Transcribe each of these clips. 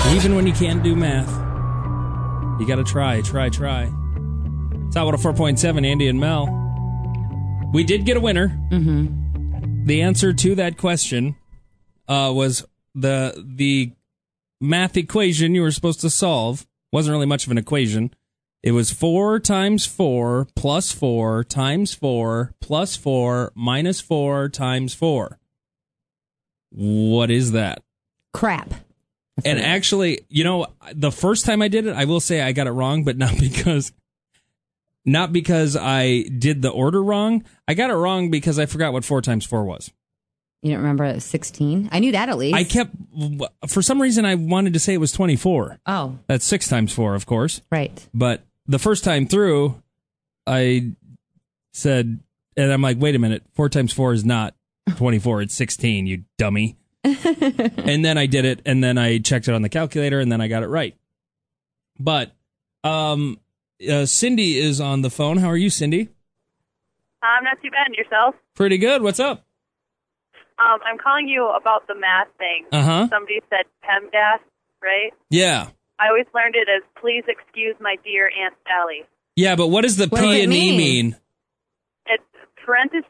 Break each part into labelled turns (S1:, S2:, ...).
S1: Even when you can't do math, you got to try. It's Hot 104.7, Andy and Mel. We did get a winner. Mm-hmm. The answer to that question was the math equation you were supposed to solve. Wasn't really much of an equation. It was 4 times 4 plus 4 times 4 plus 4 minus 4 times 4. What is that?
S2: Crap.
S1: And actually, the first time I did it, I will say I got it wrong, but not because I did the order wrong. I got it wrong because I forgot what 4 times 4 was.
S2: You don't remember 16? I knew that at least.
S1: For some reason, I wanted to say it was 24.
S2: Oh.
S1: That's 6 times 4, of course.
S2: Right.
S1: But the first time through, I said, and I'm like, wait a minute, 4 times 4 is not 24, it's 16, you dummy. And then I did it, and then I checked it on the calculator, and then I got it right. But Cindy is on the phone. How are you, Cindy?
S3: I'm not too bad. And yourself?
S1: Pretty good. What's up?
S3: I'm calling you about the math thing.
S1: Uh-huh.
S3: Somebody said PEMDAS, right?
S1: Yeah.
S3: I always learned it as please excuse my dear Aunt Sally.
S1: Yeah, but what does the P and E mean?
S3: It's parentheses,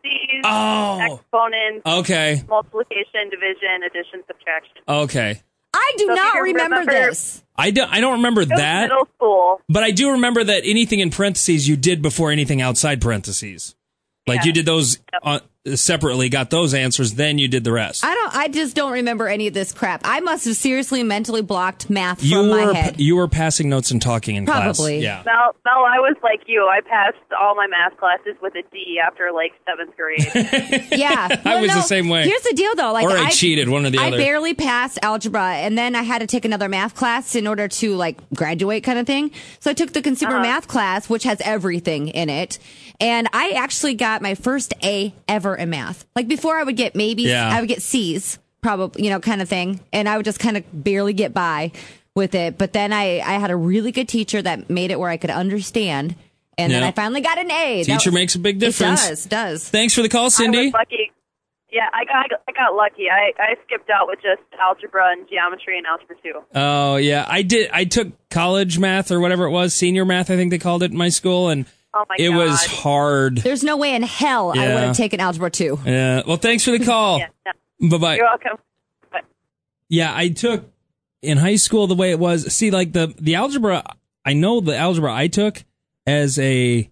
S3: exponents,
S1: okay,
S3: multiplication, division, addition, subtraction.
S1: Okay.
S2: I do not remember this.
S1: I don't remember that.
S3: Middle school.
S1: But I do remember that anything in parentheses you did before anything outside parentheses. Like you did those separately, got those answers, then you did the rest.
S2: I just don't remember any of this crap. I must have seriously mentally blocked math from my head.
S1: You were passing notes and talking in class.
S2: Probably.
S1: Yeah.
S3: Mel, I was like you. I passed all my math classes with a D after like 7th grade.
S2: Yeah.
S1: I was the same way.
S2: Here's the deal, though.
S1: Or I cheated, one or the other.
S2: I barely passed algebra, and then I had to take another math class in order to graduate kind of thing. So I took the consumer math class, which has everything in it. And I actually got my first A ever in math. Like before I would get maybes, I would get C's, probably, kind of thing. And I would just kind of barely get by with it. But then I had a really good teacher that made it where I could understand. And then I finally got an A.
S1: Teacher makes a big difference.
S2: It does.
S1: Thanks for the call, Cindy.
S3: I was lucky. Yeah, I got lucky. I skipped out with just algebra and geometry and algebra 2.
S1: Oh, yeah. I did. I took college math or whatever it was, senior math, I think they called it in my school. And it was hard.
S2: There's no way in hell I would have taken algebra 2.
S1: Yeah. Well, thanks for the call. Bye-bye.
S3: You're welcome. Bye.
S1: Yeah, I took in high school the way it was. See, like the algebra, I know the algebra I took as a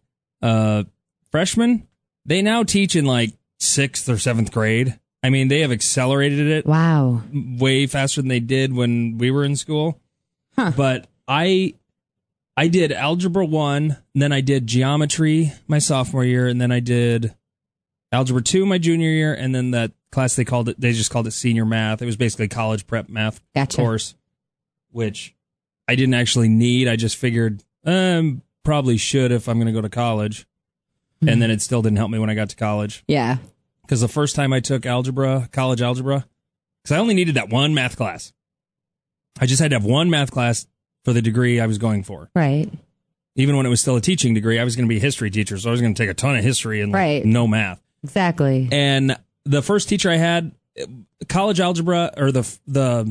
S1: freshman, they now teach in 6th or 7th grade. I mean, they have accelerated it.
S2: Wow.
S1: Way faster than they did when we were in school. Huh. But I did algebra 1, and then I did geometry my sophomore year, and then I did algebra 2 my junior year, and then that class they just called it senior math. It was basically college prep math course, which I didn't actually need. I just figured probably should if I'm going to go to college. Mm-hmm. And then it still didn't help me when I got to college.
S2: Yeah.
S1: Because the first time I took college algebra, because I only needed that one math class. I just had to have one math class for the degree I was going for.
S2: Right.
S1: Even when it was still a teaching degree, I was going to be a history teacher, so I was going to take a ton of history and no math.
S2: Exactly.
S1: And the first teacher I had, college algebra, or the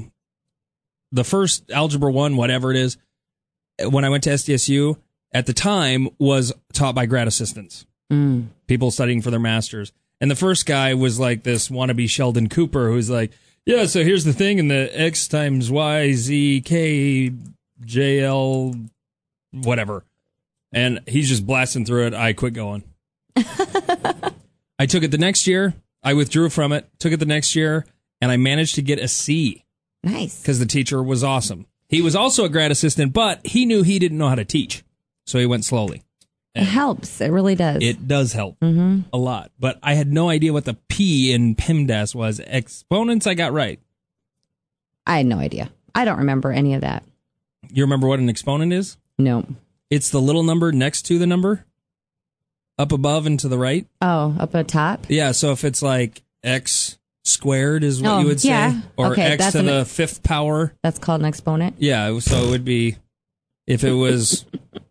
S1: first algebra 1, whatever it is, when I went to SDSU, at the time, was taught by grad assistants. Mm. People studying for their masters. And the first guy was like this wannabe Sheldon Cooper, who's like, yeah, so here's the thing, and the X times Y, Z, K, J, L, whatever. And he's just blasting through it. I quit going. I took it the next year. I withdrew from it, took it the next year, and I managed to get a C.
S2: Nice.
S1: Because the teacher was awesome. He was also a grad assistant, but he knew he didn't know how to teach. So he went slowly.
S2: It helps. It really does.
S1: It does help a lot. But I had no idea what the P in PEMDAS was. Exponents I got right.
S2: I had no idea. I don't remember any of that.
S1: You remember what an exponent is?
S2: No.
S1: It's the little number next to the number. Up above and to the right.
S2: Oh, up at top?
S1: Yeah, so if it's like X squared is what you would say.
S2: Yeah.
S1: Or
S2: okay,
S1: X to the 5th power.
S2: That's called an exponent?
S1: Yeah, so it would be, if it was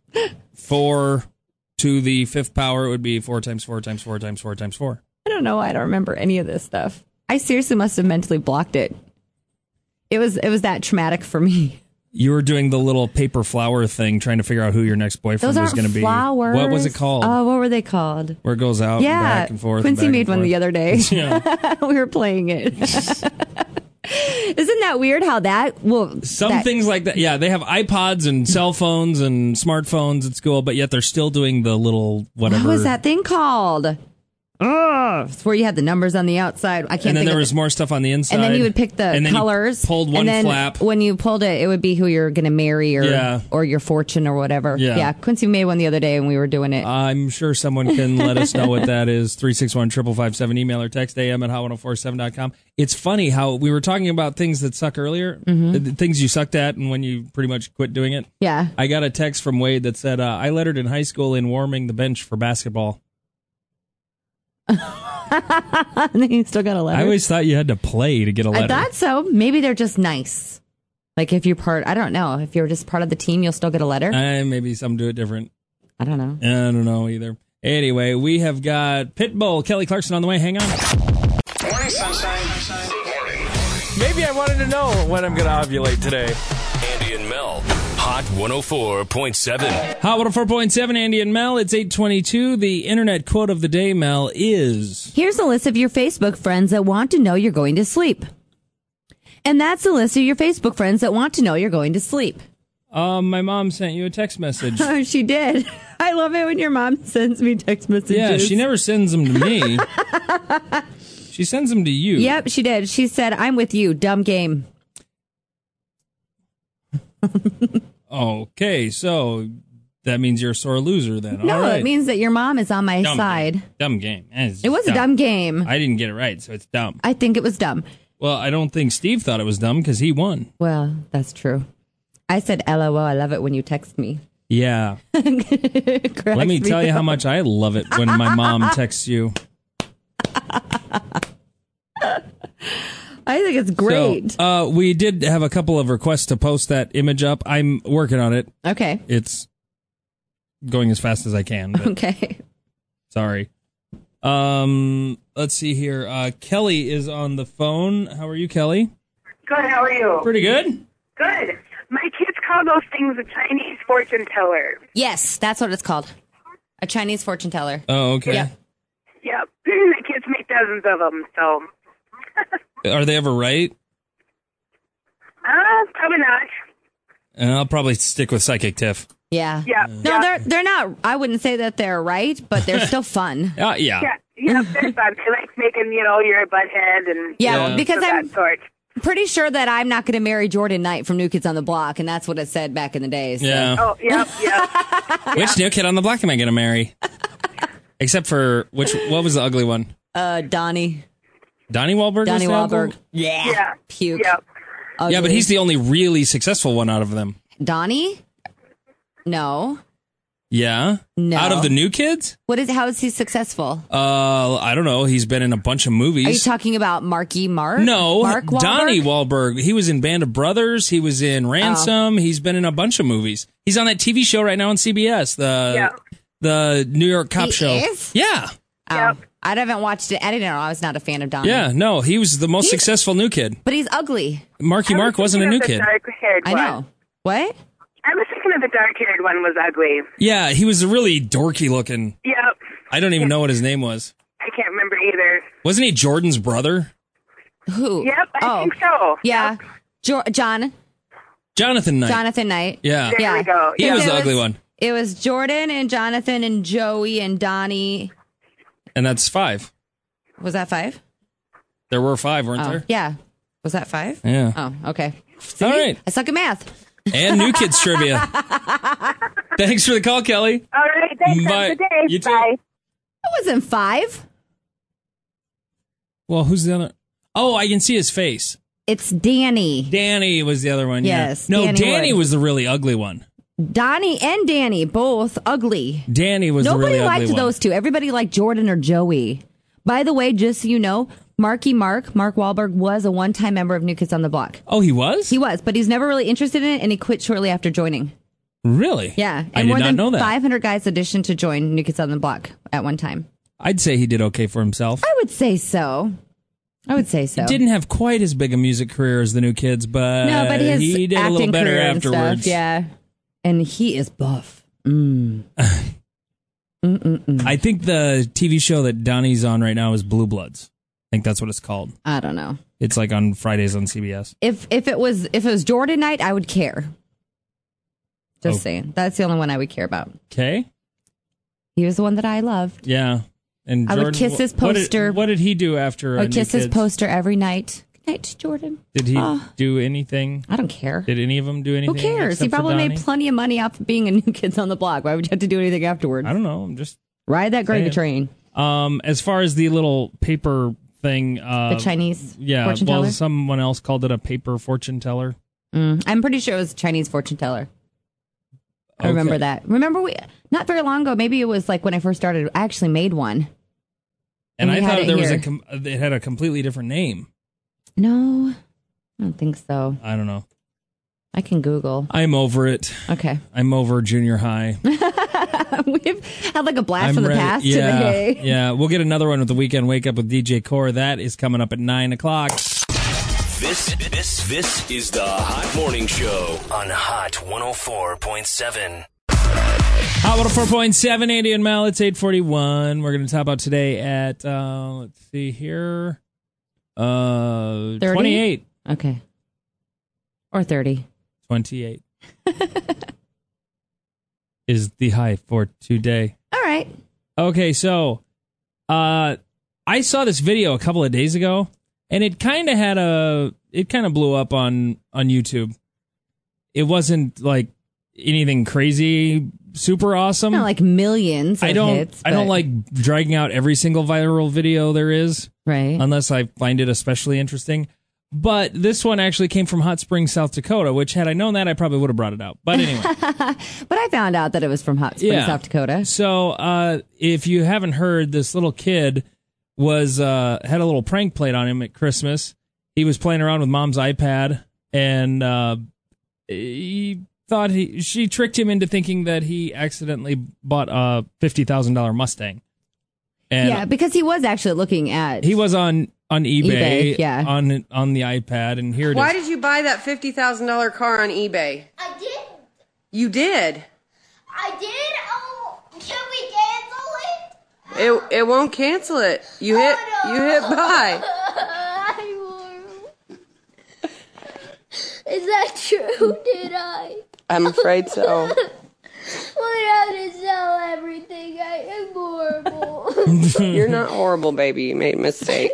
S1: 4 to the 5th power, it would be 4 times 4 times 4 times 4 times 4.
S2: I don't know. I don't remember any of this stuff. I seriously must have mentally blocked it. It was that traumatic for me.
S1: You were doing the little paper flower thing, trying to figure out who your next boyfriend
S2: Those
S1: was going to be.
S2: flowers.
S1: What was it called?
S2: Oh, what were they called?
S1: Where it goes out and back and forth.
S2: Quincy made one the other day.
S1: Yeah.
S2: We were playing it. Isn't that weird how that will...
S1: Things like that. Yeah, they have iPods and cell phones and smartphones at school, but yet they're still doing the little whatever.
S2: What was that thing called? Oh, it's where you had the numbers on the outside. I can't
S1: And then
S2: think
S1: there
S2: of
S1: was
S2: it.
S1: more stuff on the inside.
S2: And then you would pick the
S1: and then
S2: colors.
S1: You pulled one
S2: and then
S1: flap.
S2: when you pulled it, it would be who you're going to marry
S1: Yeah.
S2: or your fortune or whatever.
S1: Yeah.
S2: Quincy made one the other day and we were doing it.
S1: I'm sure someone can let us know what that is. 361-5557, email or text am@hot1047.com. It's funny how we were talking about things that suck earlier, the things you sucked at and when you pretty much quit doing it.
S2: Yeah.
S1: I got a text from Wade that said, I lettered in high school in warming the bench for basketball.
S2: And then you still got a letter.
S1: I always thought you had to play to get a letter.
S2: I thought so. Maybe they're just nice. Like if you're I don't know. If you're just part of the team, you'll still get a letter.
S1: Maybe some do it different.
S2: I don't know.
S1: I don't know either. Anyway, we have got Pitbull, Kelly Clarkson on the way. Hang on.
S4: Morning, sunshine. Good morning.
S5: Maybe I wanted to know when I'm going to ovulate today.
S4: Andy and Mel. Hot 104.7.
S1: Hot 104.7, Andy and Mel. It's 8:22. The internet quote of the day, Mel, is...
S2: Here's a list of your Facebook friends that want to know you're going to sleep. And that's a list of your Facebook friends that want to know you're going to sleep.
S1: My mom sent you a text message.
S2: Oh, she did. I love it when your mom sends me text messages.
S1: Yeah, she never sends them to me. She sends them to you.
S2: Yep, she did. She said, I'm with you. Dumb game.
S1: Okay, so that means you're a sore loser then.
S2: No,
S1: All right.
S2: it means that your mom is on my
S1: Dumb
S2: side.
S1: game. Dumb game.
S2: It was a dumb game.
S1: I didn't get it right, so it's dumb.
S2: I think it was dumb.
S1: Well, I don't think Steve thought it was dumb because he won.
S2: Well, that's true. I said, LOL, I love it when you text me.
S1: Yeah. Let me tell you how much I love it when my mom texts you.
S2: I think it's great.
S1: So, we did have a couple of requests to post that image up. I'm working on it.
S2: Okay.
S1: It's going as fast as I can. But
S2: Okay.
S1: sorry. Let's see here. Kelly is on the phone. How are you, Kelly?
S3: Good, how are you?
S1: Pretty good.
S3: Good. My kids call those things a Chinese fortune teller.
S2: Yes, that's what it's called. A Chinese fortune teller.
S1: Oh, okay.
S2: Yep.
S3: Yep. The kids make dozens of them, so.
S1: Are they ever right?
S3: Probably not.
S1: I'll probably stick with Psychic Tiff.
S2: Yeah.
S3: Yeah.
S2: No, they're not. I wouldn't say that they're right, but they're still fun.
S1: Yeah.
S3: Yeah, they're fun. They like making, you're a butthead and
S2: Yeah, because
S3: that sort.
S2: pretty sure that I'm not going to marry Jordan Knight from New Kids on the Block, and that's what it said back in the day. So.
S1: Yeah.
S3: Oh, yep.
S1: Which new kid on the block am I going to marry? Except for what was the ugly one?
S2: Donnie.
S1: Donnie Wahlberg?
S2: Donnie
S1: was the
S2: Wahlberg.
S1: ugly?
S3: Yeah.
S2: Puke.
S3: Yep.
S1: Yeah, but
S2: Ugly.
S1: he's the only really successful one out of them.
S2: Donnie? No.
S1: Yeah?
S2: No.
S1: Out of the new kids?
S2: How is he successful?
S1: I don't know. He's been in a bunch of movies.
S2: Are you talking about Marky Mark?
S1: No,
S2: Mark Wahlberg?
S1: Donnie Wahlberg. He was in Band of Brothers. He was in Ransom. He's been in a bunch of movies. He's on that TV show right now on CBS, the New York cop
S2: He
S1: show.
S2: is?
S1: Yeah.
S2: Oh,
S3: Yep.
S2: I haven't watched it. I didn't know. I was not a fan of Donnie.
S1: Yeah, no, he was the most successful new kid.
S2: But he's ugly.
S1: Marky Mark wasn't a new kid.
S3: Dark-haired
S2: I
S3: one.
S2: know. What?
S3: I was thinking of the dark-haired one was ugly.
S1: Yeah, he was really dorky looking.
S3: Yep.
S1: I don't even know what his name was.
S3: I can't remember either.
S1: Wasn't he Jordan's brother?
S2: Who?
S3: Yep, I think so.
S2: Yeah. Jonathan
S1: Jonathan Knight.
S2: Knight.
S1: Yeah.
S3: There
S2: Yeah.
S3: we go.
S1: He
S3: Yep.
S1: was
S2: It
S1: the
S2: was-
S1: ugly one.
S2: It was Jordan and Jonathan and Joey and Donnie.
S1: And that's 5.
S2: Was that 5?
S1: There were 5, weren't
S2: Oh,
S1: there?
S2: yeah. Was that 5?
S1: Yeah.
S2: Oh, okay. See?
S1: All right.
S2: I suck at math.
S1: And new kids trivia. Thanks for the call, Kelly.
S3: All right, thanks.
S1: Bye.
S3: Have a good day.
S1: You too.
S3: Bye.
S2: It wasn't 5.
S1: Well, who's the other? Oh, I can see his face.
S2: It's Danny.
S1: Danny was the other one. yeah.
S2: Yes,
S1: No,
S2: Danny
S1: Danny
S2: Wood.
S1: was the really ugly one.
S2: Donnie and Danny, both ugly.
S1: Danny was
S2: Nobody
S1: the really
S2: liked
S1: ugly one.
S2: those two. Everybody liked Jordan or Joey. By the way, just so you know, Mark Wahlberg was a one-time member of New Kids on the Block.
S1: Oh, he was?
S2: He was, but he's never really interested in it, and he quit shortly after joining.
S1: Really?
S2: Yeah. And
S1: I did
S2: more
S1: not
S2: than
S1: know that.
S2: 500 guys auditioned to join New Kids on the Block at one time.
S1: I'd say he did okay for himself.
S2: I would say so. I would say so.
S1: Didn't have quite as big a music career as the New Kids, but,
S2: no, but his
S1: he did a
S2: acting
S1: little better
S2: career and
S1: afterwards.
S2: stuff, yeah, and he is buff.
S1: I think the TV show that Donnie's on right now is Blue Bloods. I think that's what it's called.
S2: I don't know.
S1: It's like on Fridays on CBS.
S2: If it was Jordan night, I would care. Just saying. That's the only one I would care about.
S1: Okay.
S2: He was the one that I loved.
S1: Yeah. And
S2: I
S1: Jordan,
S2: would kiss his poster.
S1: What did he do after?
S2: I would kiss his
S1: Kids?
S2: poster every night. Good night, Jordan.
S1: Did he do anything?
S2: I don't care.
S1: Did any of them do anything?
S2: Who cares? He
S1: except for
S2: probably made
S1: Donnie?
S2: plenty of money off of being a New Kids on the Block. Why would you have to do anything afterwards?
S1: I don't know. I'm just
S2: Ride that gravy
S1: saying.
S2: train.
S1: As far as the little paper thing,
S2: The Chinese
S1: yeah,
S2: fortune
S1: well,
S2: teller?
S1: someone else called it a paper fortune teller.
S2: I'm pretty sure it was a Chinese fortune teller. I remember
S1: Okay.
S2: that. Remember, not very long ago, maybe it was like when I first started, I actually made one.
S1: And
S2: we
S1: I
S2: had
S1: thought
S2: it
S1: there was
S2: here.
S1: it had a completely different name.
S2: No, I don't think so.
S1: I don't know.
S2: I can Google.
S1: I'm over it.
S2: Okay.
S1: I'm over junior high.
S2: We've had like a blast from the
S1: ready.
S2: past
S1: Yeah,
S2: today.
S1: yeah. We'll get another one with the Weekend Wake Up with DJ Core. That is coming up at 9 o'clock.
S4: This is the Hot Morning Show on Hot 104.7.
S1: Hot 104.7, Andy and Mel. It's 8:41. We're going to talk about today at, let's see here, 28.
S2: Okay. Or 30.
S1: 28 is the high for today.
S2: All right.
S1: Okay, so I saw this video a couple of days ago, and it kind of blew up on YouTube. It wasn't like anything crazy, super awesome.
S2: Not like millions of hits.
S1: I don't
S2: but-
S1: like dragging out every single viral video there is,
S2: Right.
S1: unless I find it especially interesting. But this one actually came from Hot Springs, South Dakota, which had I known that, I probably would have brought it out. But anyway.
S2: But I found out that it was from Hot Springs,
S1: Yeah.
S2: South Dakota.
S1: So if you haven't heard, this little kid was had a little prank played on him at Christmas. He was playing around with mom's iPad, and he thought she tricked him into thinking that he accidentally bought a $50,000 Mustang. And
S2: Yeah, because he was actually looking at.
S1: he was on eBay,
S2: eBay, yeah.
S1: on the iPad, and here it
S6: Why
S1: is.
S6: did you buy that $50,000 car on eBay?
S7: I did.
S6: You did.
S7: I did. Oh, can we cancel it?
S6: It won't cancel it. You hit buy.
S7: Is that true? Did I?
S6: I'm afraid so.
S7: We have to sell everything. I am horrible.
S6: You're not horrible, baby. You made a mistake.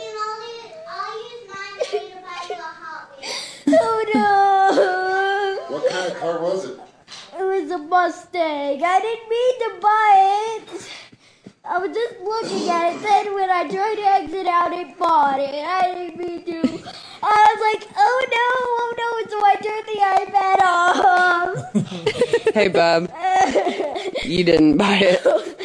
S7: Oh no!
S8: What kind of car was it?
S7: It was a Mustang. I didn't mean to buy it. I was just looking at it. Then when I tried to exit out, it bought it. I didn't mean to. I was like, oh no. So I turned the iPad off.
S6: Hey, bub. You didn't buy it.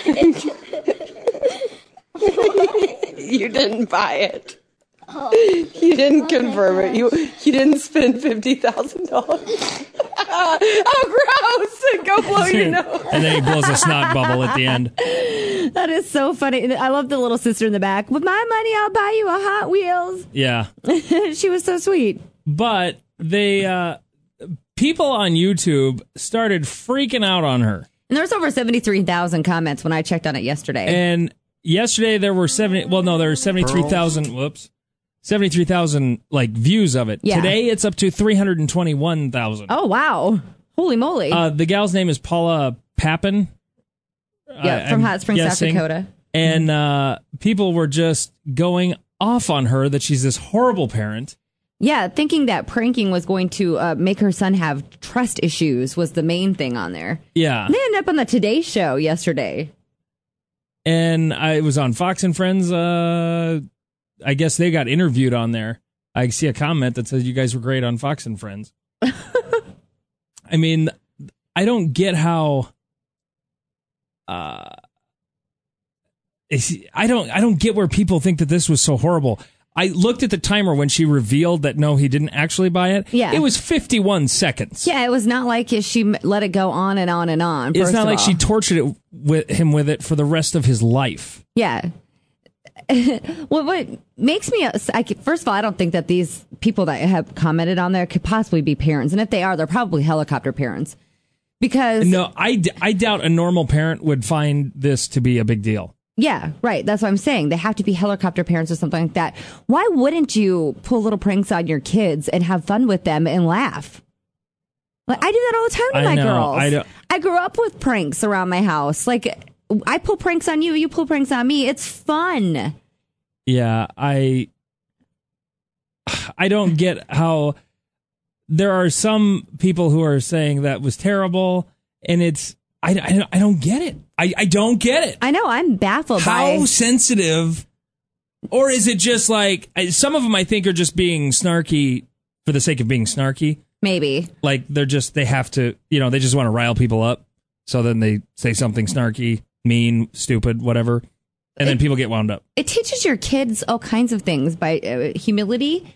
S6: You didn't buy it. You didn't confirm it. You didn't spend $50,000. Oh, gross! Go blow your nose.
S1: And then he blows a snot bubble at the end.
S2: That is so funny. I love the little sister in the back. With my money, I'll buy you a Hot Wheels.
S1: Yeah.
S2: She was so sweet.
S1: But they people on YouTube started freaking out on her.
S2: And there was over 73,000 comments when I checked on it yesterday.
S1: And yesterday there were 73,000, 73,000 like views of it.
S2: Yeah.
S1: Today it's up to 321,000.
S2: Oh, wow. Holy moly.
S1: The gal's name is Paula Pappen.
S2: Yeah, from
S1: I'm
S2: Hot Springs, South
S1: guessing.
S2: Dakota.
S1: And people were just going off on her that she's this horrible parent.
S2: Yeah, thinking that pranking was going to make her son have trust issues was the main thing on there.
S1: Yeah.
S2: And they ended up on the Today Show yesterday.
S1: And I was on Fox and Friends. I guess they got interviewed on there. I see a comment that says you guys were great on Fox and Friends. I mean, I don't get how. I don't get where people think that this was so horrible. I looked at the timer when she revealed that no, he didn't actually buy it.
S2: Yeah.
S1: It was 51 seconds.
S2: Yeah, it was not like she let it go on and on and on.
S1: It's
S2: first
S1: not
S2: of
S1: like
S2: all.
S1: she tortured him with it for the rest of his life.
S2: Yeah. what makes me, first of all, I don't think that these people that have commented on there could possibly be parents. And if they are, they're probably helicopter parents. Because...
S1: No, I doubt a normal parent would find this to be a big deal.
S2: Yeah, right. That's what I'm saying. They have to be helicopter parents or something like that. Why wouldn't you pull little pranks on your kids and have fun with them and laugh? Like, I do that all the time to my girls. I grew up with pranks around my house. Like, I pull pranks on you, you pull pranks on me. It's fun.
S1: Yeah, I don't get how there are some people who are saying that was terrible, and it's I don't get it. I don't get it.
S2: I know, I'm baffled
S1: how sensitive, or is it just like some of them I think are just being snarky for the sake of being snarky?
S2: Maybe.
S1: Like they have to, they just want to rile people up. So then they say something snarky, mean, stupid, whatever. And then people get wound up. It
S2: teaches your kids all kinds of things by humility.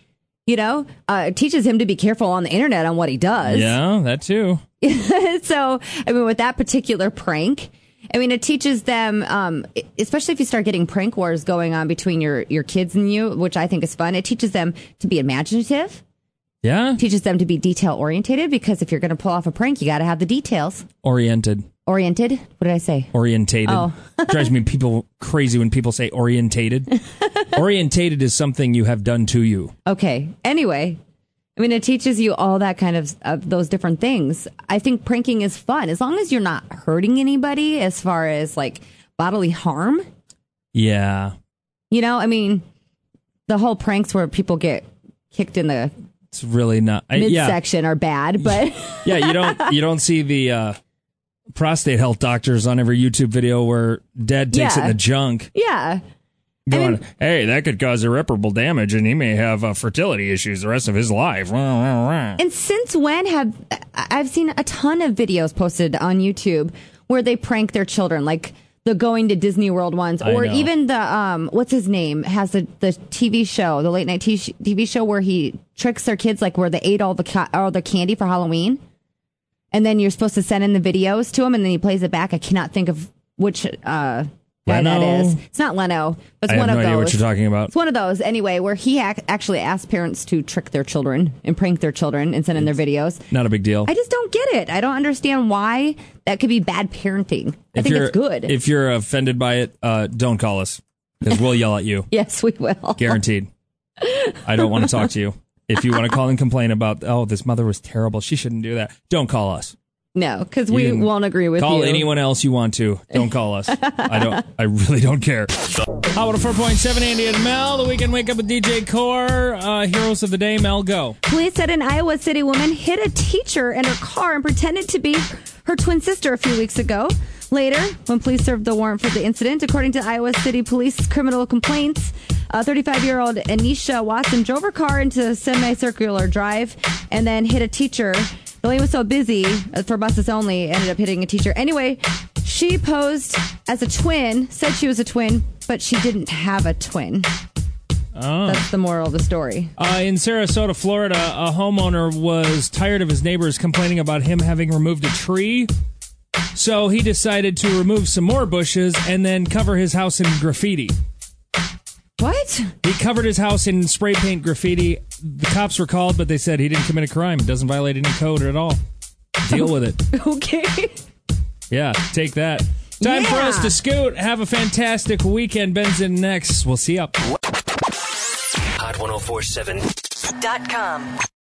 S2: It teaches him to be careful on the internet on what he does.
S1: Yeah, that too.
S2: So, I mean, with that particular prank, I mean, it teaches them, especially if you start getting prank wars going on between your kids and you, which I think is fun. It teaches them to be imaginative.
S1: Yeah.
S2: Teaches them to be detail orientated, because if you're going to pull off a prank, you got to have the details.
S1: Oriented.
S2: What did I say?
S1: Orientated.
S2: Oh.
S1: Drives me crazy when people say orientated. Orientated is something you have done to you.
S2: Okay. Anyway, I mean, it teaches you all that kind of those different things. I think pranking is fun as long as you're not hurting anybody as far as like bodily harm.
S1: Yeah.
S2: I mean, the whole pranks where people get kicked in the
S1: it's really not
S2: midsection are bad, but
S1: yeah, you don't see the prostate health doctors on every YouTube video where dad takes it in the junk.
S2: Yeah.
S1: Going, hey, that could cause irreparable damage and he may have fertility issues the rest of his life.
S2: And since when I've seen a ton of videos posted on YouTube where they prank their children, like the going to Disney World ones, or even the, what's his name, has the TV show, the late night TV show where he tricks their kids, like where they ate all the candy for Halloween. And then you're supposed to send in the videos to him, and then he plays it back. I cannot think of which guy that is. It's not Leno, but it's one of those. I have no idea
S1: what you're talking about.
S2: It's one of those, anyway, where he actually asked parents to trick their children and prank their children and send in their videos.
S1: Not a big deal.
S2: I just don't get it. I don't understand why that could be bad parenting. I think it's good.
S1: If you're offended by it, don't call us, because we'll yell at you.
S2: Yes, we will.
S1: Guaranteed. I don't want to talk to you. If you want to call and complain about, this mother was terrible, she shouldn't do that, don't call us.
S2: No, because we won't agree with you.
S1: Call anyone else you want to. Don't call us. I really don't care. Hot 104.7, Andy and Mel. The Weekend Wake Up with DJ Core. Heroes of the Day. Mel, go.
S2: Police said an Iowa City woman hit a teacher in her car and pretended to be her twin sister a few weeks ago. Later, when police served the warrant for the incident, according to Iowa City Police criminal complaints, 35-year-old Anisha Watson drove her car into a semicircular drive and then hit a teacher. The lane was so busy for buses only, ended up hitting a teacher. Anyway, she posed as a twin, said she was a twin, but she didn't have a twin. Oh. That's the moral of the story.
S1: In Sarasota, Florida, a homeowner was tired of his neighbors complaining about him having removed a tree. So he decided to remove some more bushes and then cover his house in graffiti.
S2: What?
S1: He covered his house in spray paint graffiti. The cops were called, but they said he didn't commit a crime. It doesn't violate any code at all. Deal with it.
S2: Okay.
S1: Yeah, take that. Time for us to scoot. Have a fantastic weekend. Ben's in next. We'll see you up.
S4: Hot1047.com